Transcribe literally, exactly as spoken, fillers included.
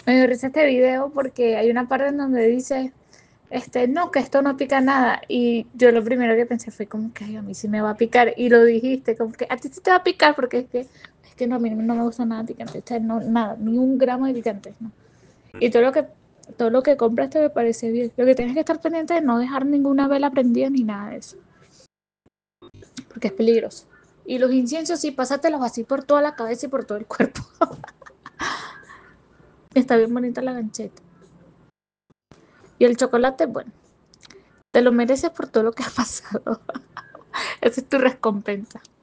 Me dio risa este video porque hay una parte en donde dice, este, no, que esto no pica nada. Y yo lo primero que pensé fue como que, ay, a mí sí me va a picar. Y lo dijiste, como que a ti sí te va a picar porque es que, es que no, a mí no me gusta nada picante. O sea, no, nada, ni un gramo de picante, ¿no? Y todo lo que, todo lo que compraste me parece bien. Lo que tienes que estar pendiente es no dejar ninguna vela prendida ni nada de eso, porque es peligroso. Y los inciensos sí, pásatelos así por toda la cabeza y por todo el cuerpo. Está bien bonita la gancheta. Y el chocolate, bueno, te lo mereces por todo lo que ha pasado. Esa es tu recompensa.